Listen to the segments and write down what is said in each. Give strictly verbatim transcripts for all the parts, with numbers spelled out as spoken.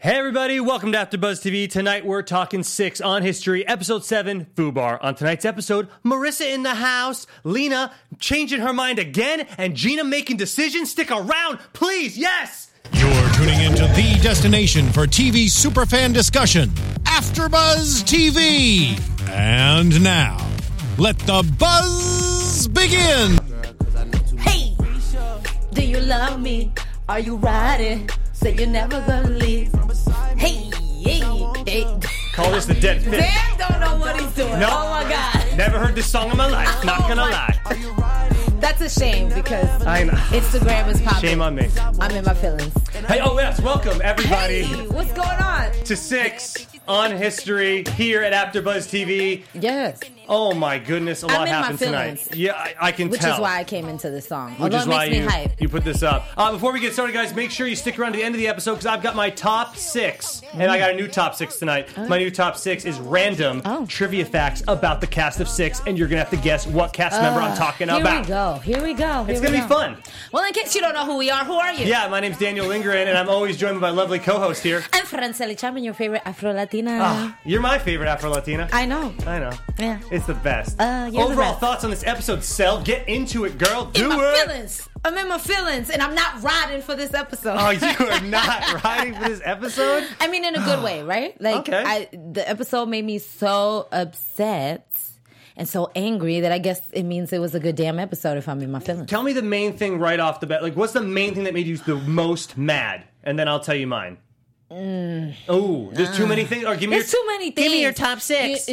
Hey everybody, welcome to AfterBuzz T V. Tonight we're talking six on history, episode seven, FUBAR. On tonight's episode, Marissa in the house, Lena changing her mind again, and Gina making decisions. Stick around, please, yes! You're tuning into the destination for T V superfan discussion, AfterBuzz T V. And now, let the buzz begin! Hey, do you love me? Are you riding? Say you're never gonna leave. Hey, hey, hey. Call this the dead fish. Dan don't know what he's doing. Nope. Oh my God. Never heard this song in my life, not gonna Oh my- lie. That's a shame because I know. Instagram is popping. Shame on me. I'm in my feelings. Hey, oh yes, welcome everybody Hey, what's going on? to six on history here at AfterBuzz T V. Yes. Oh my goodness, a I'm lot in my happened tonight. feelings. Yeah, I, I can Which tell. is why I came into this song. Which Although is it why makes you, me hype. you put this up. Uh, before we get started, guys, make sure you stick around to the end of the episode because I've got my top six. And I got a new top six tonight. My new top six is random Oh. trivia facts about the cast of six, and you're going to have to guess what cast member I'm talking Here about. we go. Here we go. Here It's we going to be go. fun. Well, in case you don't know who we are, who are you? Yeah, my name's Daniel Lindgren, and I'm always joined by my lovely co-host here. I'm Franceli Chapman, your favorite Afro-Latina. Ah, you're my favorite Afro-Latina. I know. I know. Yeah. It's the best. Uh, you're the Overall best. thoughts on this episode, Cell. Get into it, girl. Do in my it. feelings. I'm in my feelings, and I'm not riding for this episode. Oh, you are not riding for this episode? I mean, in a good way, right? Like, Okay. I, the episode made me so upset and so angry that I guess it means it was a good damn episode if I'm in my feelings. Tell me the main thing right off the bat. Like, what's the main thing that made you the most mad? And then I'll tell you mine. Mm. Oh, there's too many things. Or give me There's your, too many things. Give me your top six.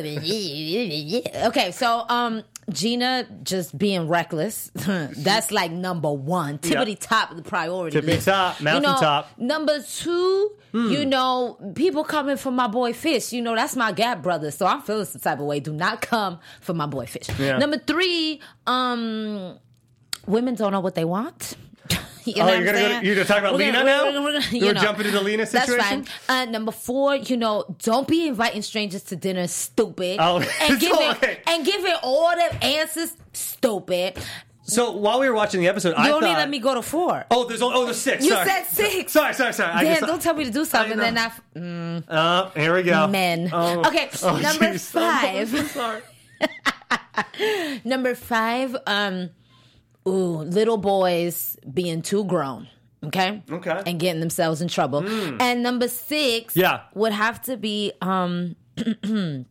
Okay, so um, Gina just being reckless. That's like number one. Tippity top of the priority Tippity list. top, You know, mountaintop. number two, you know, people coming for my boy Fish. You know, that's my Gap brother, so I'm feeling some type of way. Do not come for my boy Fish. Yeah. Number three, um, women don't know what they want. You know Oh, what you're I'm gonna go to- saying? you're gonna talk about We're Lena gonna- now? we're gonna- we're gonna- you We're know. jumping into the Lena That's situation? fine. Uh, number four, you know, don't be inviting strangers to dinner, stupid. Oh, and give so, it okay. and give it all the answers, stupid. So while we were watching the episode, You I only thought. let me go to four. Oh, there's only, oh, there's six. You sorry. said six. Sorry, sorry, sorry. I Dan, guess- don't tell me to do something. I Then know. I, mm, Uh, here we go. men. Oh. Okay, Oh, number geez. I'm so five. sorry. Number five, um, ooh, little boys being too grown. Okay. Okay. And getting themselves in trouble. And number six, Yeah. would have to be, um, you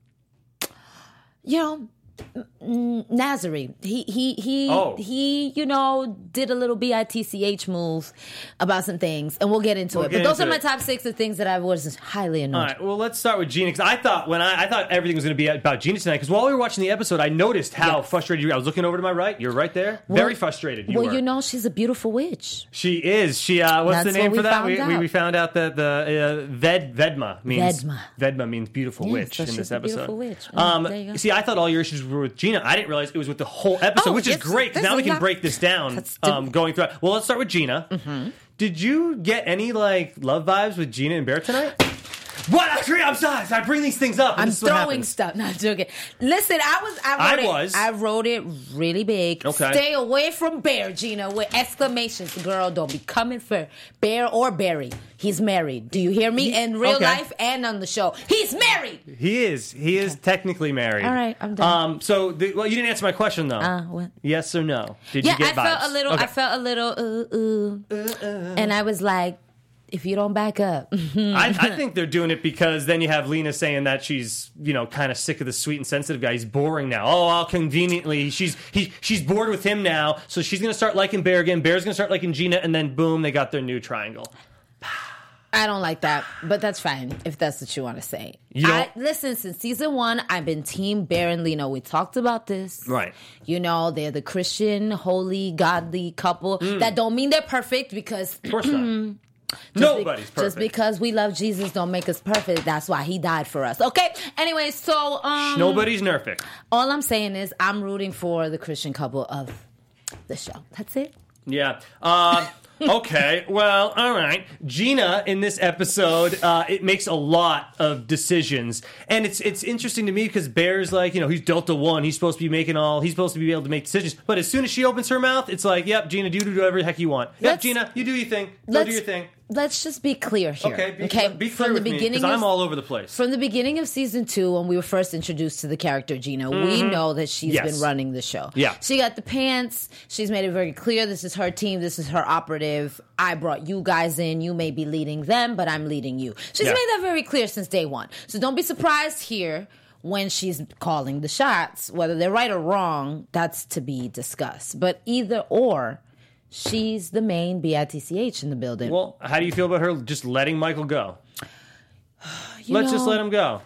know, N- Nazari. He he he Oh. he. You know, did a little B I T C H move about some things, and we'll get into We'll it. get But those into are my it. top six of things that I was highly annoyed. All right, well, let's start with Gina, because I thought when I, I thought everything was going to be about Gina tonight, because while we were watching the episode, I noticed how Yes. frustrated you were. I was looking over to my right. You're right there. Very frustrated you well, were. you know, she's a beautiful witch. She is. She. Uh, what's That's the name what for we that? found We, we out. we found out that the uh, Ved Vedma means Vedma. Vedma means beautiful Yeah, witch so in she's this a episode. beautiful witch. Mm, Um, there you go. see, I thought all your issues were with Gina. I didn't realize it was with the whole episode, Oh, which is it's- great. 'Cause there's now we a can lot- break this down That's um, the- going through. Well, let's start with Gina. Mm-hmm. Did you get any like love vibes with Gina and Bear tonight? What? Actually, I'm sorry. I bring these things up. and I'm this is what throwing happens. stuff. Not joking. Listen, I was. I I wrote it. was. I wrote it really big. Okay. Stay away from Bear, Gina, with exclamations. Girl, don't be coming for Bear or Barry. He's married. Do you hear me? In real okay. life and on the show, he's married. He is. He is technically married. All right, I'm done. Um. So, the, well, you didn't answer my question though. Uh, what? Yes or no? Did Yeah, you get I vibes? felt a little. Okay. I felt a little. Uh, uh, and I was like, if you don't back up, I, I think they're doing it because then you have Lena saying that she's, you know, kind of sick of the sweet and sensitive guy. He's boring now. Oh, I'll conveniently. She's he she's bored with him now, so she's gonna start liking Bear again. Bear's gonna start liking Gina, and then boom, they got their new triangle. I don't like that, but that's fine if that's what you want to say. You don't- I, listen, since season one, I've been Team Bear and Lena. We talked about this. Right. You know, they're the Christian, holy, godly couple. That don't mean they're perfect because Of course not. just Nobody's be- perfect. Just because we love Jesus don't make us perfect. That's why he died for us. Okay? Anyway, so um, Nobody's nerfing. all I'm saying is I'm rooting for the Christian couple of the show. That's it. Yeah. Uh, okay. Well, all right. Gina in this episode, uh, it makes a lot of decisions, and it's it's interesting to me because Bear's like, you know, he's Delta One. He's supposed to be making all. He's supposed to be able to make decisions. But as soon as she opens her mouth, it's like, yep, Gina, do do whatever the heck you want. Yep, Let's- Gina, you do your thing. Go let's- do your thing. let's just be clear here. Okay, be, okay? be clear From with the me, beginning because I'm of, all over the place. From the beginning of season two, when we were first introduced to the character Gina, mm-hmm. we know that she's yes. been running the show. Yeah. She got the pants. She's made it very clear this is her team. This is her operative. I brought you guys in. You may be leading them, but I'm leading you. She's yeah. made that very clear since day one. So don't be surprised here when she's calling the shots. Whether they're right or wrong, that's to be discussed. But either or, she's the main B I T C H in the building. Well, how do you feel about her just letting Michael go? You Let's know, just let him go.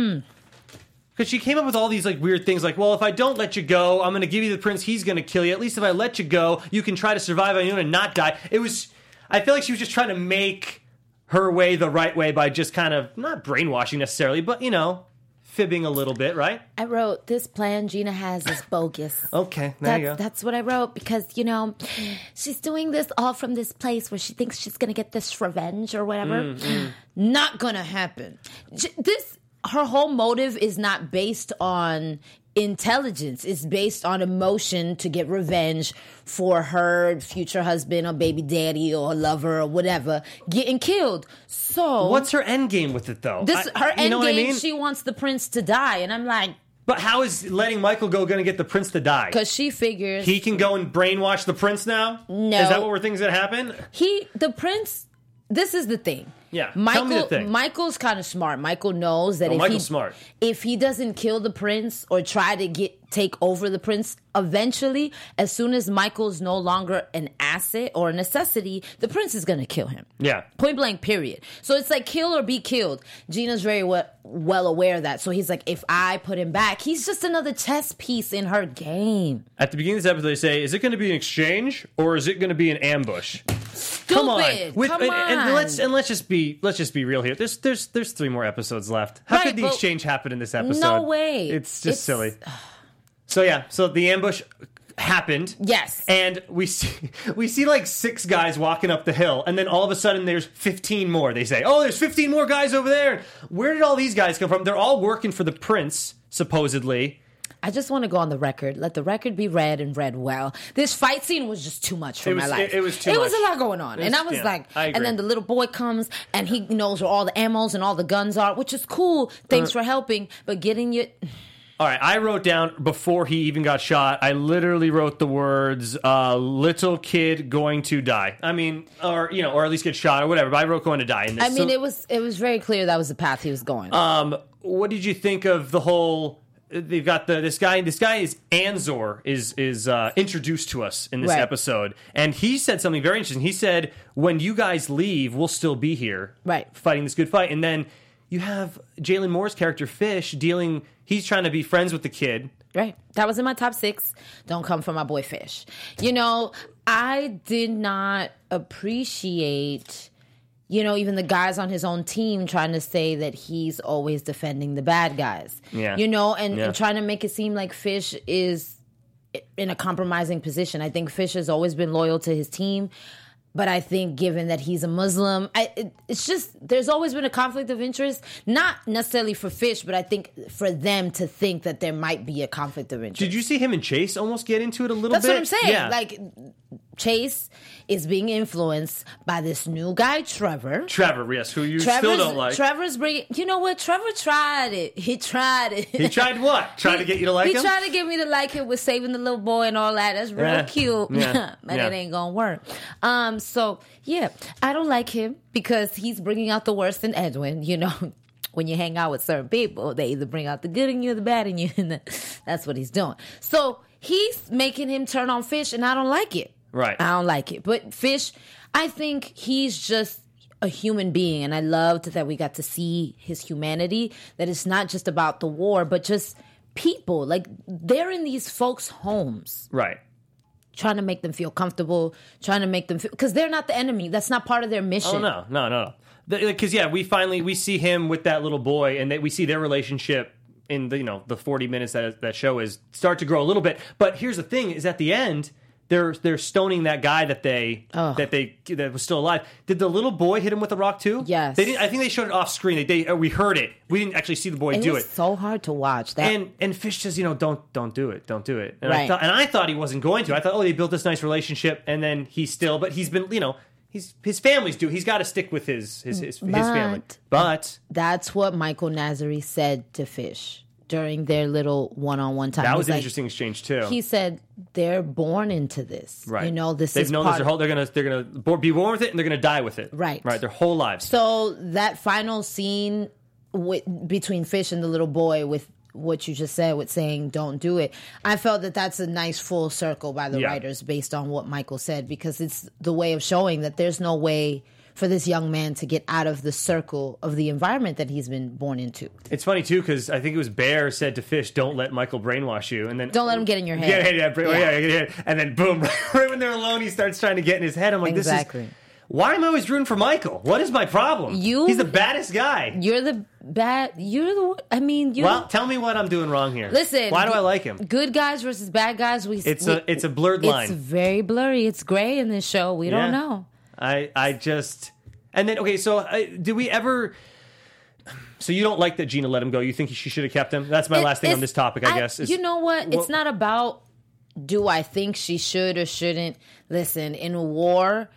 Because she came up with all these like weird things like, well, if I don't let you go, I'm going to give you the prince. He's going to kill you. At least if I let you go, you can try to survive on your own and not die. It was, I feel like she was just trying to make her way the right way by just kind of, not brainwashing necessarily, but, you know, fibbing a little bit, right? I wrote, this plan Gina has is bogus. Okay, there that's, you go. That's what I wrote because, you know, she's doing this all from this place where she thinks she's going to get this revenge or whatever. Mm, mm. Not going to happen. This, her whole motive is not based on intelligence. It's based on emotion to get revenge for her future husband or baby daddy or lover or whatever getting killed. So what's her end game with it, though? This I, her you end know game. What I mean? She wants the prince to die, and I'm like, but how is letting Michael go going to get the prince to die? because she figures he can go and brainwash the prince now. No, is that what we're thinking is going to happen? He, the prince. This is the thing. Yeah, Michael. tell me the thing. Michael's kind of smart. Michael knows that Oh, if Michael's he smart. if he doesn't kill the prince or try to get take over the prince, eventually, as soon as Michael's no longer an asset or a necessity, the prince is going to kill him. Yeah, point blank. Period. So it's like kill or be killed. Gina's very well, well aware of that. So he's like, if I put him back, he's just another chess piece in her game. At the beginning of this episode, they say, "Is it going to be an exchange or is it going to be an ambush?" Stupid. Come on, With, Come and, on. and let's and let's just be let's just be real here. There's there's there's three more episodes left. How Right, could the but- exchange happen in this episode? No way. It's just It's- silly. So yeah, so the ambush happened. Yes. And we see we see like six guys walking up the hill, and then all of a sudden there's fifteen more. They say, "Oh, there's fifteen more guys over there." Where did all these guys come from? They're all working for the prince, supposedly. I just want to go on the record. Let the record be read and read well. This fight scene was just too much for It was- my life. it- it was too It was much. a lot going on, It and was- I was yeah, like, I agree. and then the little boy comes and he knows where all the ammos and all the guns are, which is cool. Thanks Uh, for helping, but getting you. All right, I wrote down before he even got shot, I literally wrote the words, uh, little kid going to die. I mean, or, you know, or at least get shot or whatever, but I wrote going to die in this. I mean, So, it was it was very clear that was the path he was going. Um, what did you think of the whole, they've got the, this guy, this guy is, Anzor is, is, uh, introduced to us in this Right. episode. And he said something very interesting. He said, when you guys leave, we'll still be here. Right. Fighting this good fight. And then you have Jalen Moore's character, Fish, dealing, he's trying to be friends with the kid. Right. That was in my top six. Don't come for my boy Fish. You know, I did not appreciate, you know, even the guys on his own team trying to say that he's always defending the bad guys. Yeah. You know, and, Yeah. and trying to make it seem like Fish is in a compromising position. I think Fish has always been loyal to his team. But I think given that he's a Muslim, I, it, it's just, there's always been a conflict of interest. Not necessarily for Fish, but I think for them to think that there might be a conflict of interest. Did you see him and Chase almost get into it a little That's bit? what I'm saying. Yeah. Like, Chase is being influenced by this new guy, Trevor. Trevor, yes, who you Trevor's, still don't like. Trevor's bringing, you know what? Trevor tried it. He tried it. He tried what? Tried to get you to like he him? He tried to get me to like him with saving the little boy and all that. That's real Yeah. cute. Yeah. but Yeah. it ain't gonna work. Um, so, yeah, I don't like him because he's bringing out the worst in Edwin, you know. When you hang out with certain people, they either bring out the good in you or the bad in you, and that's what he's doing. So he's making him turn on Fish, and I don't like it. Right. I don't like it. But Fish, I think he's just a human being, and I loved that we got to see his humanity, that it's not just about the war, but just people. Like, they're in these folks' homes. Right. Trying to make them feel comfortable, trying to make them feel... Because they're not the enemy. That's not part of their mission. Oh, no, no, no. Because, yeah, we finally, we see him with that little boy, and they, we see their relationship in the, you know, the forty minutes that that show is start to grow a little bit. But here's the thing, is at the end... They're they're stoning that guy that they Ugh. that they that was still alive. Did the little boy hit him with a rock too? Yes. They didn't. I think they showed it off screen. They, they uh, we heard it. We didn't actually see the boy It do was it. so hard to watch. That And and Fish says, you know, don't don't do it, don't do it. And I Right. thought and I thought he wasn't going to. I thought, oh, they built this nice relationship, and then he still, but he's been, you know, he's his family's due. He's got to stick with his his his, But- his family. But That's what Michael Nazary said to Fish during their little one-on-one time. that He's was an like- interesting exchange too. He said they're born into this. right. You know, this They've is known part this their of- whole. They're gonna they're gonna bo- be born with it and they're gonna die with it. Right. Right. Their whole lives. So that final scene with, between Fish and the little boy with what you just said with saying don't do it, I felt that that's a nice full circle by the Yeah. writers based on what Michael said, because it's the way of showing that there's no way for this young man to get out of the circle of the environment that he's been born into. It's funny too because I think it was Bear said to Fish, "Don't let Michael brainwash you," and then Don't let him get in your head. Yeah, yeah, yeah, bra- Yeah. yeah, yeah, yeah. And then boom, right when they're alone, he starts trying to get in his head. I'm like, Exactly. this is why am I always rooting for Michael? What is my problem? You- He's the baddest guy. You're the bad. You're the. one- I mean, you're. Well, tell me what I'm doing wrong here. Listen. why do I like him? Good guys versus bad guys. We. It's we, a it's a blurred line. It's very blurry. It's gray in this show. We Yeah. don't know. I I just and then okay. So uh, did we ever? So you don't like that Gina let him go? You think she should have kept him? That's my It- last thing on it's- this topic. I, guess. is- you know what? Well- It's not about do I think she should or shouldn't. Listen, in war,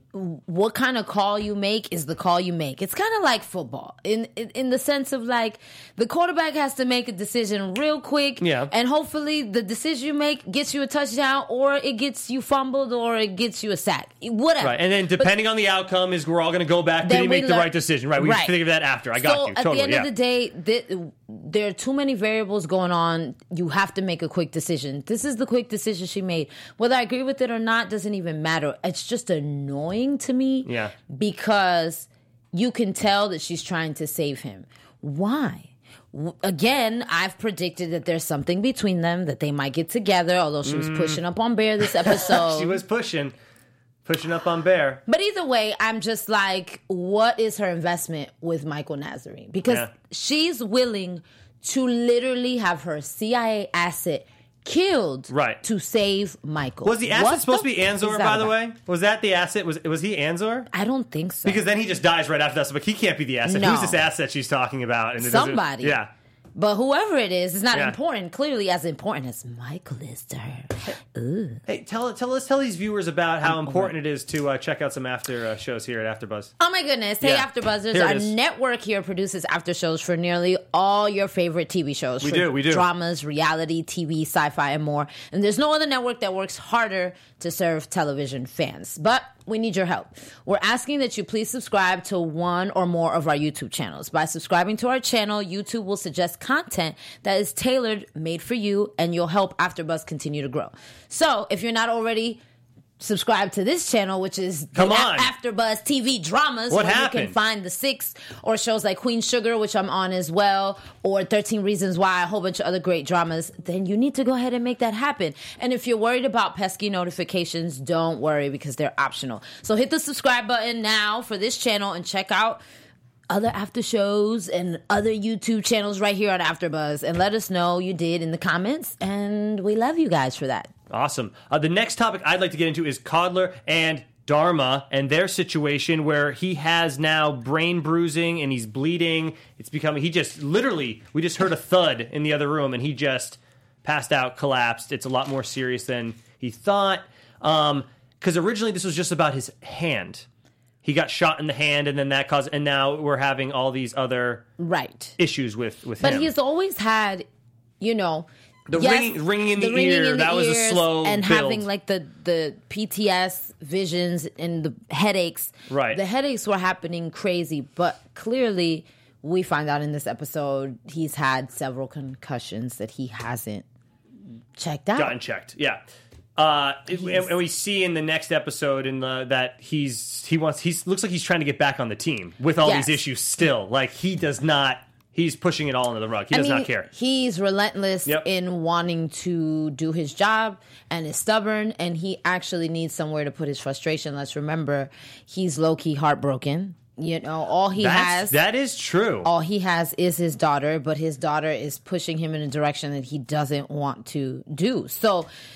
what kind of call you make is the call you make. It's kind of like football in, in in the sense of like the quarterback has to make a decision real quick, Yeah. and hopefully the decision you make gets you a touchdown or it gets you fumbled or it gets you a sack, whatever. Right, and then But- depending on the outcome is we're all going to go back. Did Then he we make the learn- right decision? Right, we Right. figure that after. I got so you. at Totally. the end yeah. of the day, th- there are too many variables going on. You have to make a quick decision. This is the quick decision she made. Whether I agree with it or not doesn't even matter. It's just annoying to me. Yeah. Because you can tell that she's trying to save him. Why? W- Again, I've predicted that there's something between them, that they might get together, although she was pushing up on Bear this episode. she was pushing, pushing up on Bear. But either way, I'm just like, what is her investment with Michael Nazary? Because Yeah. she's willing to literally have her C I A asset killed Right. to save Michael. Was the asset What supposed the to be f- is Anzor, that by the about? way? Was that the asset? Was was he Anzor? I don't think so. Because then he just dies right after that. So, like, he can't be the asset. No. Who's this asset she's talking about? And it doesn't- Somebody. Yeah. But whoever it is, is not Yeah. important. Clearly, as important as Michael is to her. Ooh. Hey, tell tell us tell these viewers about how important it is to uh, check out some after uh, shows here at AfterBuzz. Oh my goodness. Hey, Yeah. AfterBuzzers. Here it Our is. network here produces after shows for nearly all your favorite T V shows. We for do, we do. Dramas, reality, T V, sci-fi, and more. And there's no other network that works harder to serve television fans. But we need your help. We're asking that you please subscribe to one or more of our YouTube channels. By subscribing to our channel, YouTube will suggest content that is tailored, made for you, and you'll help AfterBuzz continue to grow. So if you're not already subscribe to this channel, which is Come the on. AfterBuzz T V dramas. What where you happened? can find the six or shows like Queen Sugar, which I'm on as well, or thirteen Reasons Why, a whole bunch of other great dramas. Then you need to go ahead and make that happen. And if you're worried about pesky notifications, don't worry because they're optional. So hit the subscribe button now for this channel and check out other after shows and other YouTube channels right here on AfterBuzz, and let us know you did in the comments. And we love you guys for that. Awesome. Uh, the next topic I'd like to get into is Codler and Dharma and their situation where he has now brain bruising and he's bleeding. It's becoming, he just literally, we just heard a thud in the other room and he just passed out, collapsed. It's a lot more serious than he thought. Um, because originally this was just about his hand. He got shot in the hand and then that caused, and now we're having all these other Right. issues with, with But him. he's always had, you know, The yes, ringing- ringing in the ringing ear, in the that was a ears slow and build. having like the the P T S visions and the headaches. Right. The headaches were happening crazy, but clearly we find out in this episode he's had several concussions that he hasn't checked out. Gotten checked, yeah. Uh, and, and we see in the next episode in the, that he's he wants he's looks like he's trying to get back on the team with all Yes. these issues still. Like he does not. He's pushing it all under the rug. He does I mean, not care. He's relentless Yep. in wanting to do his job and is stubborn, and he actually needs somewhere to put his frustration. Let's remember, he's low-key heartbroken. You know, all he That's, has... that is true. all he has is his daughter, but his daughter is pushing him in a direction that he doesn't want to do. So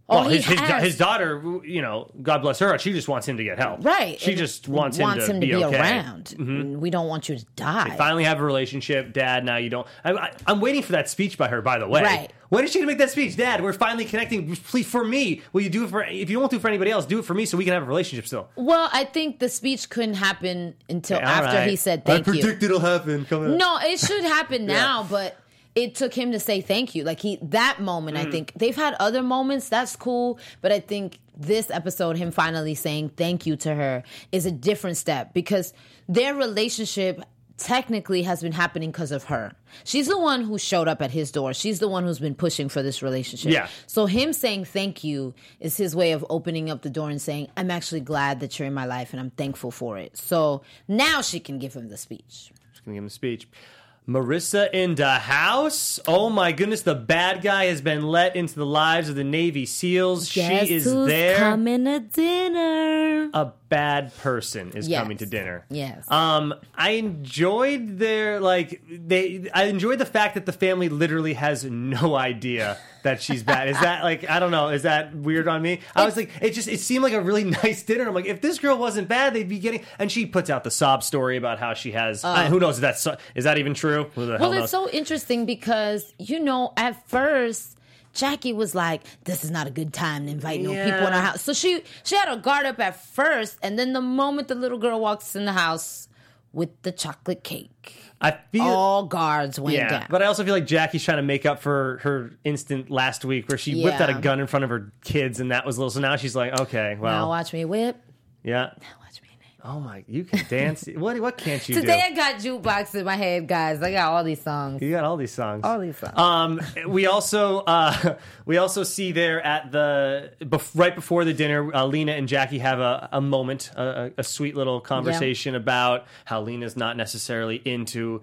Oh, Well, he his, his, has. his daughter, you know, God bless her, she just wants him to get help. Right. She And just wants, wants him to him be, to be okay. around. Mm-hmm. We don't want you to die. Finally have a relationship. Dad, now you don't. I, I, I'm waiting for that speech by her, by the way. Right. When is she going to make that speech? Dad, we're finally connecting. Please, for me. Will you do it for, if you won't do it for anybody else, do it for me so we can have a relationship still. Well, I think the speech couldn't happen until Okay, after right. he said thank I you. predict it'll happen. Come on. No, it should happen now, but it took him to say thank you. Like he, that moment, Mm. I think they've had other moments. That's cool, but I think this episode, him finally saying thank you to her, is a different step because their relationship technically has been happening because of her. She's the one who showed up at his door. She's the one who's been pushing for this relationship. Yeah. So him saying thank you is his way of opening up the door and saying, I'm actually glad that you're in my life and I'm thankful for it. So now she can give him the speech. Just gonna give him a speech. Marissa in the house. Oh my goodness, the bad guy has been let into the lives of the Navy SEALs. Guess she is who's there. coming to dinner? A bad person is Yes. coming to dinner. Yes. Um, I enjoyed their like they. I enjoyed the fact that the family literally has no idea that she's bad. Is that like I don't know? Is that weird on me? I was like, it just it seemed like a really nice dinner. I'm like, if this girl wasn't bad, they'd be getting. And she puts out the sob story about how she has. I- who knows if that's so, is that even true? Who the hell Well, knows? it's so interesting because, you know, at first, Jackie was like, this is not a good time to invite no Yeah. people in our house. So she she had her guard up at first, and then the moment the little girl walks in the house with the chocolate cake, I feel. all guards went Yeah, down. but I also feel like Jackie's trying to make up for her instant last week where she whipped out a Yeah. gun in front of her kids, and that was little. So now she's like, okay, now well, watch me whip. yeah. Now watch me name. Oh my, you can dance. what what can't you Today do? I got jukebox in my head, guys. I got all these songs. You got all these songs. All these songs. Um, we also uh, we also see there at the bef- right before the dinner, uh, Lena and Jackie have a, a moment, a, a, a sweet little conversation about how Lena's not necessarily into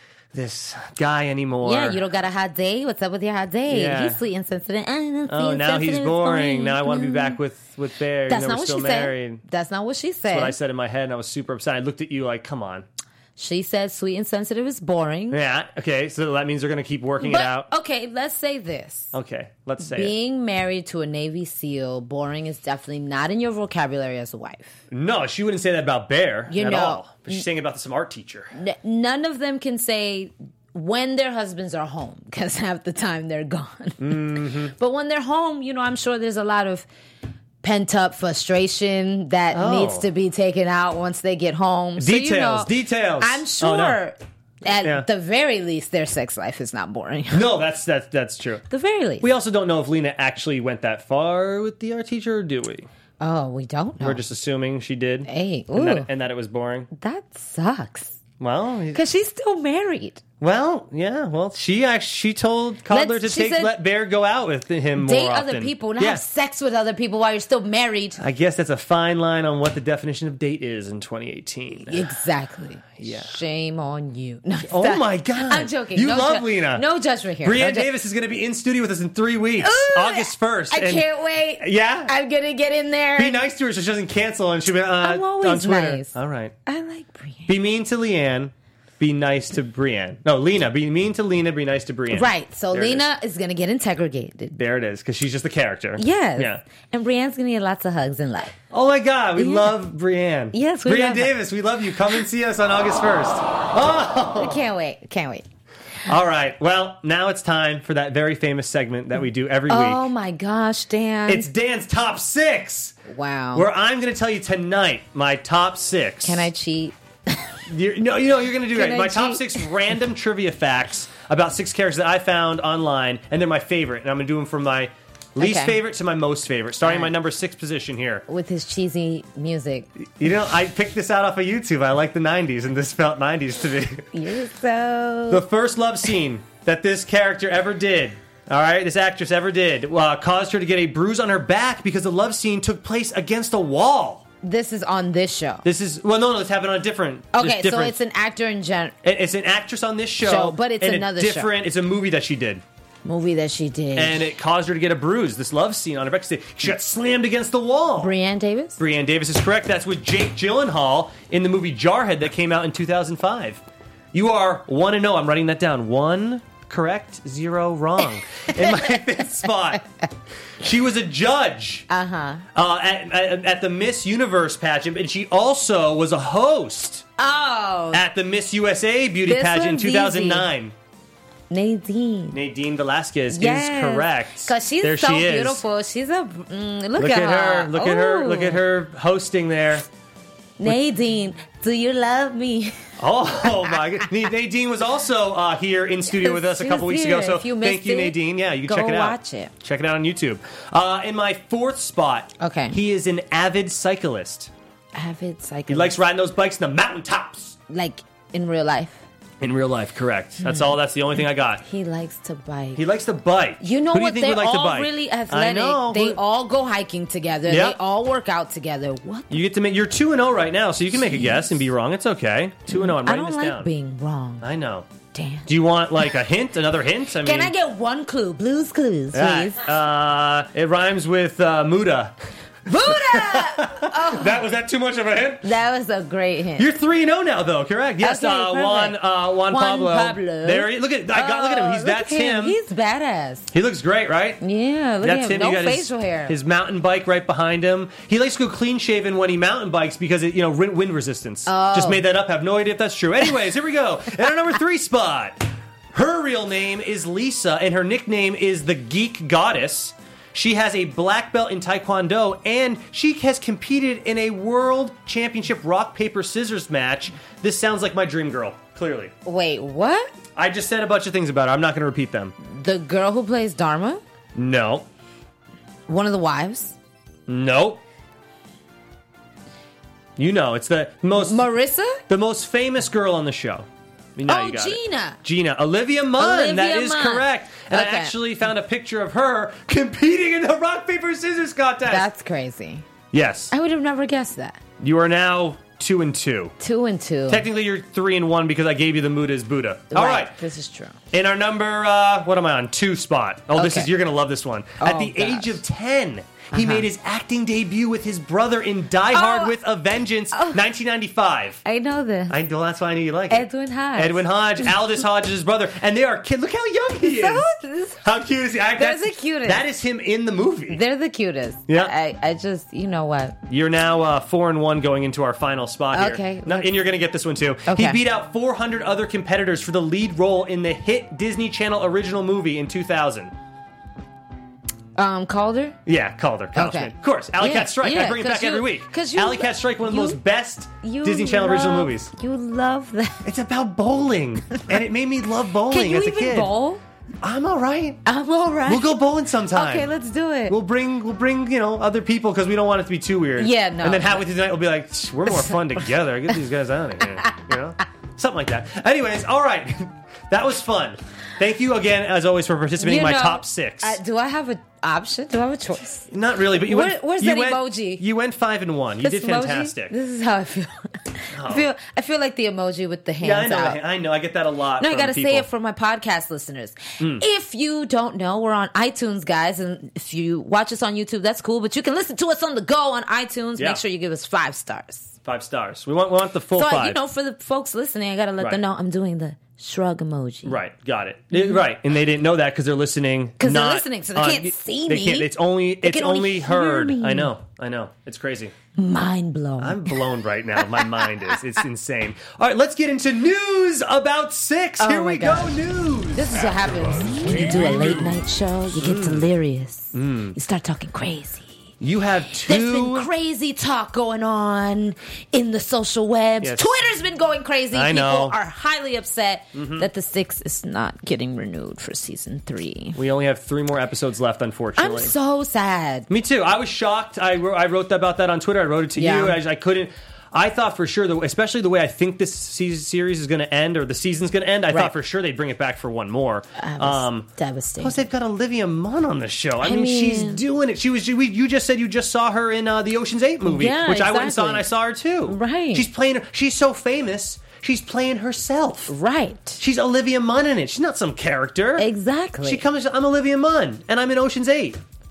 this guy anymore. Yeah, you don't got a hot day? What's up with your hot day? Yeah. He's sweet and sensitive. Oh, now he's boring. Now I want to be back with with Bear. That's you know, not we're what still she married. said. That's not what she That's what I said. said in my head, and I was super upset. I looked at you like, come on. She said sweet and sensitive is boring. Yeah, okay, so that means they're going to keep working But, it out. okay, let's say this. Okay, let's say it. Being married to a Navy SEAL, boring is definitely not in your vocabulary as a wife. No, she wouldn't say that about Bear You at know. all. But she's saying about some art teacher. N- None of them can say when their husbands are home, because half the time they're gone. Mm-hmm. But when they're home, you know, I'm sure there's a lot of pent up frustration that Oh. needs to be taken out once they get home. So, you Details, know, details. I'm Oh, sure no. at Yeah. the very least their sex life is not boring. No, that's that's that's true. the very least. We also don't know if Lena actually went that far with the art teacher, or do we? oh, we don't know. We're just assuming she did, Hey, and, that, ooh. and that it was boring. That sucks. Well, he- Because she's still married. well, yeah. Well, she actually she told Coddler Let's- to she take said, let Bear go out with him more Date often. other people, not yeah. have sex with other people while you're still married. I guess that's a fine line on what the definition of date is in twenty eighteen. Exactly. Yeah. Shame on you. No, Oh stop. my God. I'm joking. You no love ju- Lena. No judgment here. Brienne no ju- Davis is going to be in studio with us in three weeks, Ooh, August first. I and can't wait. Yeah? I'm gonna get in there. Be nice to her so she doesn't cancel and she'll be uh, I'm always on Twitter. nice. All right. I like Brienne. Be mean to Leanne. Be nice to Brienne. No, Lena. Be mean to Lena. Be nice to Brienne. Right. So There it Lena is. gonna get integrated. There it is, because she's just the character. Yes. Yeah. And Brienne's gonna get lots of hugs and love. Oh my God, we Yeah. love Brienne. Yes, we Brienne love her. Davis, we love you. Come and see us on August first. Oh. I can't wait. Can't wait. All right. Well, now it's time for that very famous segment that we do every Oh week. my gosh, Dan. It's Dan's top six, wow. where I'm going to tell you tonight my top six. Can I cheat? You're, no, you know you're going to do Can right. I My top cheat? six random trivia facts about six characters that I found online, and they're my favorite. And I'm going to do them from my least Okay. favorite to my most favorite, starting All right. my number six position here. With his cheesy music. You know, I picked this out off of YouTube. I like the nineties, and this felt nineties to me. You're so. The first love scene that this character ever did, all right, this actress ever did, uh, caused her to get a bruise on her back because the love scene took place against a wall. This is on this show. This is, well, no, no, this happened on a different. Okay, just so different- it's an actor in gen- it- It's an actress on this show, Show, but it's and a another show. different. It's a movie that she did, movie that she did. and it caused her to get a bruise. This love scene on her back. She got slammed against the wall. Brienne Davis? Brienne Davis is correct. That's with Jake Gyllenhaal in the movie Jarhead that came out in two thousand five. You are one and zero. I'm writing that down. One correct, zero wrong. In my fifth spot, she was a judge Uh-huh. uh, at, at, at the Miss Universe pageant, and she also was a host Oh, at the Miss U S A beauty This pageant in one's two thousand nine. Nadine. Nadine Velasquez Yes. is correct. Because she's there so she is. beautiful. She's a mm, look, Look at, at her! Look at her! Look at Ooh. her hosting there. Nadine, do you love me? Oh my god! Nadine was also uh, here in studio with us a She couple was weeks here. ago. So If you thank missed you, it, Nadine. Yeah, you can go check it out. watch it. Check it out on YouTube. Uh, in my fourth spot, Okay. he is an avid cyclist. Avid cyclist. He likes riding those bikes in the mountaintops. like in real life. In real life, correct. That's all. That's the only thing I got. He likes to bike. He likes to bike. You know Who do what? you think They're would like to all bike? really I athletic. know. They Who- all go hiking together. Yeah. They all work out together. What? You get to make. You're two and zero right now, so you can make a guess and be wrong. It's okay. Two and zero. I'm I writing don't this like down. being wrong. I know. Damn. Do you want like a hint? Another hint? I mean, Can I get one clue? Blues Clues, please. Uh, it rhymes with uh, Muda. Buddha! That was that too much of a hint? That was a great hint. You're three and zero now, though. Correct? Yes. Okay, uh, perfect. Juan uh, Juan, Juan Pablo. Pablo. There. He, look at. I got. look at him. He's Oh, that's look at him. He's badass. He looks great, right? Yeah, look That's at him. him. No He got facial his, hair. his mountain bike right behind him. He likes to go clean shaven when he mountain bikes because it, you know, wind wind resistance. Oh. Just made that up. Have no idea if that's true. Anyways, here we go. At our number three spot, her real name is Lisa, and her nickname is the Geek Goddess. She has a black belt in Taekwondo, and she has competed in a world championship rock, paper, scissors match. This sounds like my dream girl, clearly. Wait, what? I just said a bunch of things about her. I'm not going to repeat them. The girl who plays Dharma? No. One of the wives? No. You know, it's the most Marissa? the most famous girl on the show. You know Oh, you got it. Gina. Gina. Olivia Munn. Olivia that is Munn. correct. And I Okay. actually found a picture of her competing in the rock, paper, scissors contest. That's crazy. yes. I would have never guessed that. You are now two and two. Two and two. Technically, you're three and one because I gave you the Muda is Buddha. All right. This is true. In our number, uh, what am I on? Two spot. Oh, this Okay. is, you're going to love this one. At Oh, the gosh. age of ten, he Uh-huh. made his acting debut with his brother in Die Hard Oh. with a Vengeance, Oh. nineteen ninety-five. I know this. I, well, that's why I knew you like it. Edwin Hodge. Edwin Hodge. Aldous Hodge is his brother. And they are kid. Look how young he is. So, this- How cute is he? I, They're that's- the cutest. That is him in the movie. They're the cutest. Yeah. I, I just, you know what? You're now uh, four and one going into our final spot here. Okay, No, let's- and you're going to get this one too. Okay. He beat out four hundred other competitors for the lead role in the hit Disney Channel original movie in two thousand. Um, Calder? Yeah, Calder. Kyle Okay. Schmidt. Of course. Alley Yeah, Cat Strike. I yeah, bring it 'cause back you- every week. 'cause you- Alley Cat Strike, one of the you- most best You Disney Channel original love- movies. You love that. It's about bowling, and it made me love bowling Can you as a even kid. bowl? I'm all right. I'm all right. We'll go bowling sometime. Okay, let's do it. We'll bring we'll bring you know other people because we don't want it to be too weird. Yeah, no. And then halfway through the night we'll be like, "Shh, we're more fun together. Get these guys out of here. You know, something like that. Anyways, all right, that was fun. Thank you again, as always, for participating You in my know, top six. I, do I have an option? Do I have a choice? Not really, but you Where- went. where's you that went, emoji? You went five and one. You This did emoji? fantastic. This is how I feel. I feel I feel like the emoji with the hands yeah, I know. out. I know. I get that a lot. No, you from got to people. say it for my podcast listeners. If you don't know, we're on iTunes, guys, and if you watch us on YouTube, that's cool. But you can listen to us on the go on iTunes. Yeah. Make sure you give us five stars. Five stars. We want we want the full So five. you know, for the folks listening, I got to let Right. them know I'm doing the shrug emoji. Right, got it. It- Right, and they didn't know that because they're listening. Mm-hmm. 'Cause they're not listening, so they on- can't see they me. Can't, it's only They it's can only only hear heard. me. I know, I know. It's crazy. Mind blown. I'm blown right now. My mind is. It's insane. All right, let's get into news about six. Oh Here my we God. go. News. This is what happens when you do a late night show. You get delirious. Mm. You start talking crazy. You have There's two. been crazy talk going on in the social webs. Yes. Twitter's been going crazy. I know. Mm-hmm. People are highly upset that the Six is not getting renewed for season three. We only have three more episodes left, I'm unfortunately. so sad. Me too. I was shocked. I wrote, I wrote about that on Twitter. I wrote it to Yeah. you. I, I couldn't. I thought for sure, that, especially the way I think this season, series is going to end, or the season's going to end, I Right. thought for sure they'd bring it back for one more. I was Um, devastated. Plus, they've got Olivia Munn on the show. I, I mean, mean- she's doing it. She was. We, you just said you just saw her in uh, the Ocean's Eight movie, Yeah, which I went and saw, exactly. and I saw her too. Right. She's playing. She's so famous. She's playing herself. Right. She's Olivia Munn in it. She's not some character. Exactly. She comes. I'm Olivia Munn, and I'm in Ocean's Eight.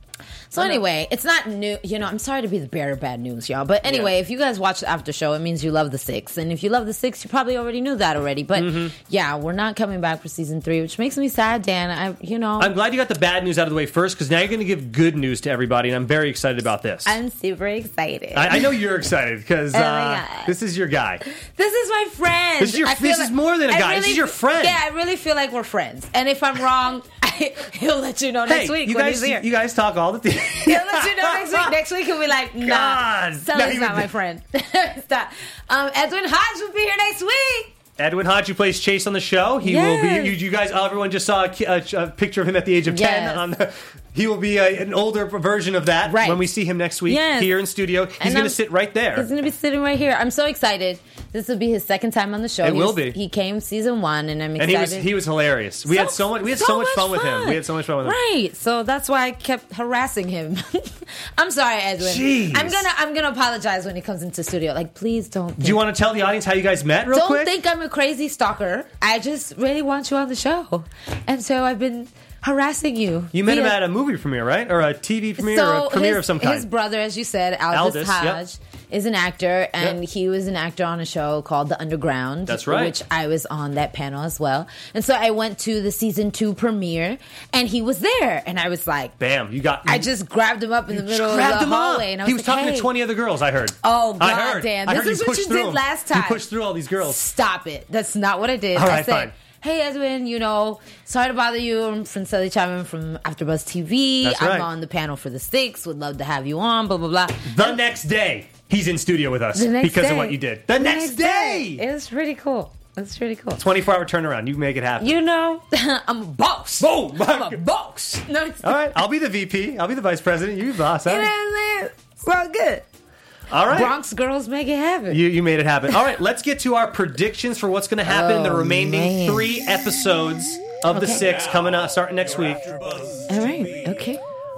So anyway, it's not new. You know, I'm sorry to be the bearer of bad news, y'all. But anyway, Yeah. if you guys watch the after show, it means you love the six. And if you love the six, you probably already knew that already. But Mm-hmm. yeah, we're not coming back for season three, which makes me sad, Dan. I, you know, I'm glad you got the bad news out of the way first, because now you're going to give good news to everybody, and I'm very excited about this. I'm super excited. I, I know you're excited because Oh my uh, God. this is your guy. This is my friend. This is your- I feel this is more than a I guy. This is your friend. Yeah, I really feel like we're friends. And if I'm wrong, I, he'll let you know next Hey, week you when guys, he's here. you guys talk all the time. He'll let you know next week. Next week he'll be like, nah, God. Sully's No, he not would- my friend. Stop. Um, Edwin Hodge will be here next week. Edwin Hodge, who plays Chase on the show, he Yes. will be. You, you guys, everyone just saw a, ki- a, a picture of him at the age of ten. Yes. On the, he will be a, an older version of that Right. when we see him next week Yes. here in studio. He's And going I'm- to sit right there. He's going to be sitting right here. I'm so excited. This will be his second time on the show. It he will was- be. He came season one, and I'm excited. And he was he was hilarious. We had so much we had so, much fun, with him. We had so much fun with him. Right. So that's why I kept harassing him. I'm sorry, Edwin. Jeez. I'm gonna I'm gonna apologize when he comes into studio. Like, please don't. Do you want to tell the audience how you guys met, real Don't quick? think I'm a crazy stalker. I just really want you on the show, and so I've been harassing you. You met him via- at a movie premiere, right, or a T V premiere, so or a premiere his, of some kind? His brother, as you said, Aldous, Aldous, Hodge, yep. is an actor, and Yep. he was an actor on a show called The Underground. That's right. Which I was on that panel as well. And so I went to the season two premiere, and he was there, and I was like, Bam! You got. I just grabbed him up in the middle of grabbed the him up. hallway, and I was he was like, talking hey. to twenty other girls. I heard. Oh, I God, heard. Dan. I This heard is you what pushed you through did them. last time. You pushed through all these girls. Stop it. That's not what I did. All I right, said, fine. hey, Edwin, you know, sorry to bother you. I'm from Sally Chapman from AfterBuzz T V. That's I'm right. on the panel for the Six. Would love to have you on, blah, blah, blah. The next day, he's in studio with us The next because day. of what you did. The, next, day. It was pretty cool. It was pretty cool. twenty-four hour turnaround. You make it happen. You know, I'm a boss. Boom. I'm a boss. No, it's All right, I'll be the V P. I'll be the vice president. You be boss. Huh? You know what I'm saying? Well, good. All right. Bronx girls make it happen. You, you made it happen. All right, let's get to our predictions for what's going to happen in the Oh, remaining man. three episodes of the Okay. six coming out starting next week. All right. Okay.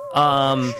Um,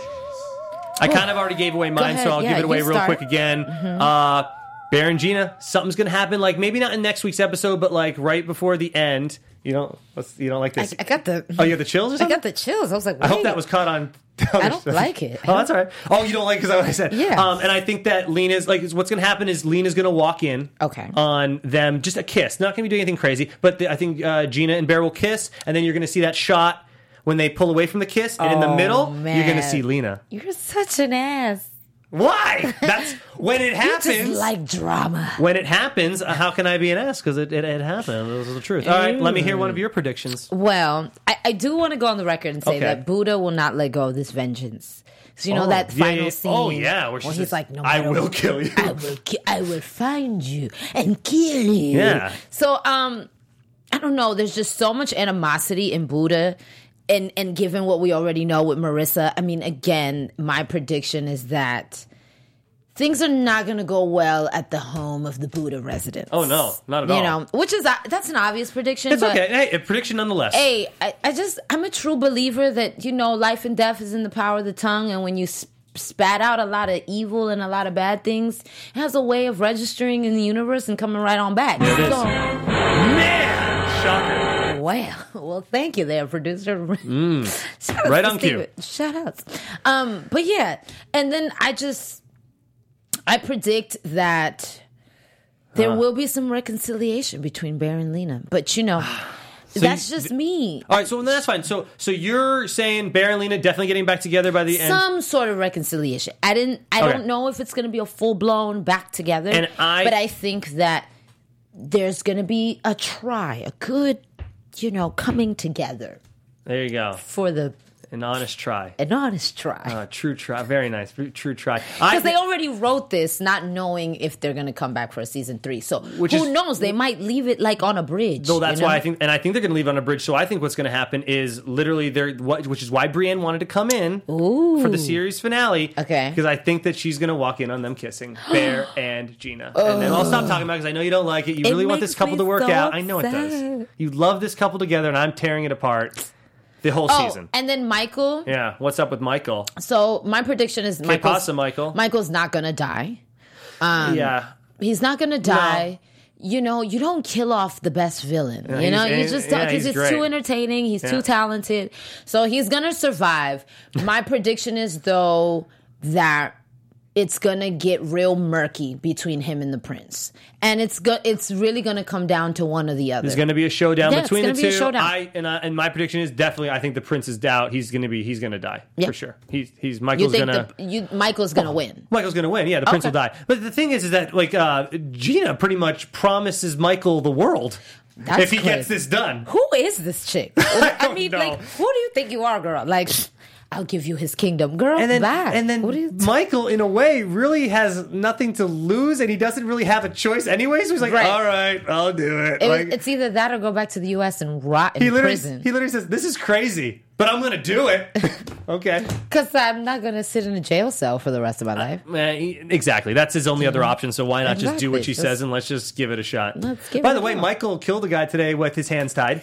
I kind of already gave away mine, ahead. so I'll Yeah, give it away you real start. quick again. Uh, Bear and Gina, something's going to happen. Like maybe not in next week's episode, but like right before the end. You don't. Let's, you don't like I, this? I got the. Oh, you got the chills or I something? got the chills. I was like, I hope wait. that was caught on. I don't like it. Oh, that's all right. Oh, you don't like because I what I said. Yeah. Um, and I think that Lena's like what's going to happen is Lena's going to walk in. Okay. On them, just a kiss. Not going to be doing anything crazy, but the, I think uh, Gina and Bear will kiss, and then you're going to see that shot when they pull away from the kiss, and in the Oh, middle, man. you're going to see Lena. You're such an ass. Why? That's when it You happens. just like drama. when it happens, uh, how can I be an ass? Because it, it, it happened. This is the truth. All right, let me hear one of your predictions. Well, I, I do want to go on the record and say Okay. that Buddha will not let go of this vengeance. So you know Oh, that yeah, final yeah. scene. Oh, yeah, where she he's says, like, "No, "I matter will what, kill you." I will, ki- I will find you and kill you." Yeah. So, um, I don't know. There's just so much animosity in Buddha. And, and given what we already know with Marissa, I mean, again, my prediction is that things are not going to go well at the home of the Buddha residents. Oh, no, not at you all. know, which is, that's an obvious prediction. It's but okay. Hey, a prediction nonetheless. Hey, I, I just, I'm a true believer that, you know, life and death is in the power of the tongue. And when you sp- spat out a lot of evil and a lot of bad things, it has a way of registering in the universe and coming right on back. There it is. So, Man, shocker. well, well, thank you there, producer. Mm. Shout outs Right to on cue. Steven. Shout outs. Um, but yeah, and then I just, I predict that there Huh. will be some reconciliation between Bear and Lena. But, you know, that's you- just me. All right, so that's fine. So, so you're saying Bear and Lena definitely getting back together by the end. Some sort of reconciliation. I didn't. I Okay. don't know if it's going to be a full blown back together. And I- but I think that there's going to be a try, a good, you know, coming together There you go. for the An honest try. an honest try. Uh, true try. Very nice. True try. I, Because they already wrote this not knowing if they're going to come back for a season three. So Which who is- knows? They might leave it like on a bridge. So that's you know? why I think, and I think they're going to leave it on a bridge. So I think what's going to happen is literally there, what, which is why Brienne wanted to come in for the series finale. Okay. Because I think that she's going to walk in on them kissing Bear and Gina, and then I'll stop talking about it because I know you don't like it. You It really want this makes couple me to work so out. I know it does. upset. You love this couple together, and I'm tearing it apart the whole Oh, season. and then Michael. Yeah. What's up with Michael? So my prediction is Que Michael's, pasa, Michael? Michael's not going to die. Um, yeah. He's not going to die. you know, you don't kill off the best villain. Yeah, you know, he's- you just yeah, because he's it's great. too entertaining. He's Yeah. too talented, so he's gonna survive. My prediction is though that it's gonna get real murky between him and the prince, and it's go- it's really gonna come down to one or the other. There's going to be a showdown Yeah, it's between the gonna be a two. showdown. I and, I and my prediction is definitely. I think the prince is out. He's going to be. He's going to die Yeah. for sure. He's he's you Michael's think going to. the, you, Michael's gonna win? Michael's going to win. Yeah, the prince Okay. will die. But the thing is, is that like uh, Gina pretty much promises Michael the world That's if he crazy. gets this done. Who is this chick? I, don't mean, know. like, who do you think you are, girl? Like, I'll give you his kingdom, girl. And then, back. and then What do you Michael, in a way, really has nothing to lose, and he doesn't really have a choice anyway. So he's like, Right. "All right, I'll do it." It was- like, it's either that or go back to the U S and rot in he literally, prison. he literally says, "This is crazy, but I'm going to do it." Okay. Because I'm not going to sit in a jail cell for the rest of my life. Uh, he- exactly. That's his only other option. So why not just do what Exactly. she says and let's just give it a shot? Let's give By it the a way, go. Michael killed a guy today with his hands tied.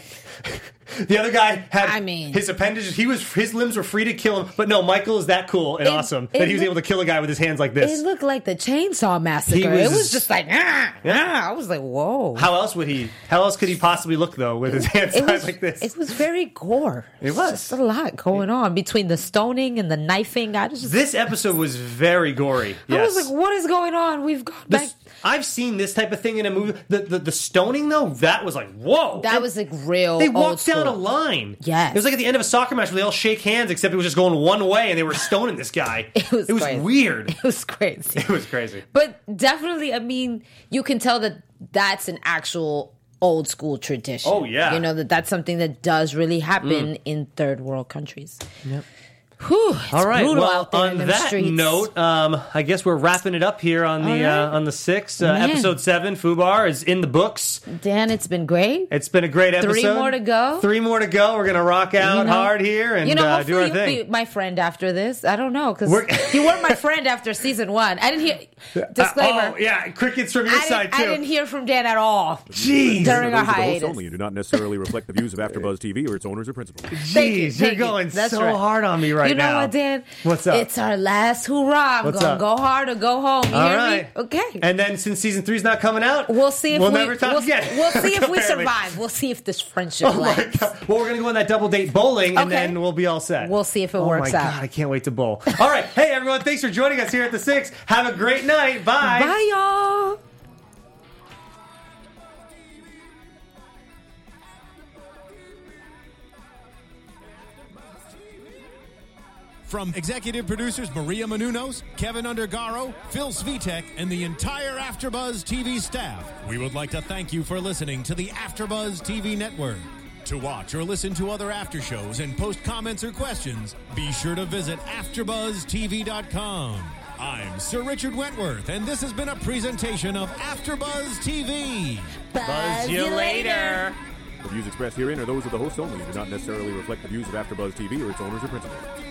The other guy had I mean- his appendages. He was his limbs were free to kill him, but no, Michael is that cool and It- awesome it that he was look- able to kill a guy with his hands like this. It looked like the Chainsaw Massacre. He it was- was just like, ah, ah. I was like, whoa. How else would he? How else could he possibly look though with his hands it tied was, like this? It was very gore. It was. Just a lot going on between the stoning and the knifing. I just, This episode was very gory. I Yes. was like, what is going on? We've gone back. This- I've seen this type of thing in a movie. The the, the stoning though, that was like whoa. That And was like real. They old walked down a school. line. Yes. It was like at the end of a soccer match where they all shake hands, except it was just going one way, and they were stoning this guy. It was crazy. weird. It was crazy. It was crazy. But definitely, I mean, you can tell that that's an actual old school tradition. Oh, yeah. You know, that that's something that does really happen in third world countries. Yep. Whew, it's All right. brutal Well, out there in on them that streets. note, um, I guess we're wrapping it up here on the All right. uh, on the sixth uh, Man. episode seven. Fubar is in the books. Dan, it's been great. It's been a great episode. Three more to go. Three more to go. We're gonna rock out You know- hard here and you know, uh, do hopefully our you'll thing. be my friend after this. I don't know because We're- you weren't my friend after season one. I didn't hear. Disclaimer. Uh, oh yeah, crickets from your I, side didn't, too. I didn't hear from Dan at all Jeez. during our Those are the hosts hiatus. only and do not necessarily reflect the views of AfterBuzz T V or its owners or principals. Thank you, Jeez, you're thank you. going That's so right. hard on me right you know now. what, Dan? What's up? It's our last hurrah. I'm What's gonna up? go hard or go home. You All hear right. me? Okay. And then since season three's not coming out, we'll see if we'll we, never talk we'll, again. we'll see if we Apparently. survive. We'll see if this friendship Oh my lasts. God. Well, we're gonna go on that double date bowling, and Okay. then we'll be all set. We'll see if it oh works my out. God, I can't wait to bowl. All right, hey everyone, thanks for joining us here at the Six. Have a great night. Bye. Bye, y'all. From executive producers Maria Menounos, Kevin Undergaro, Phil Svitek, and the entire AfterBuzz T V staff, we would like to thank you for listening to the AfterBuzz T V network. To watch or listen to other after shows and post comments or questions, be sure to visit after buzz T V dot com. I'm Sir Richard Wentworth, and this has been a presentation of AfterBuzz T V. Buzz you later. The views expressed herein are those of the hosts only and do not necessarily reflect the views of AfterBuzz T V or its owners or principals.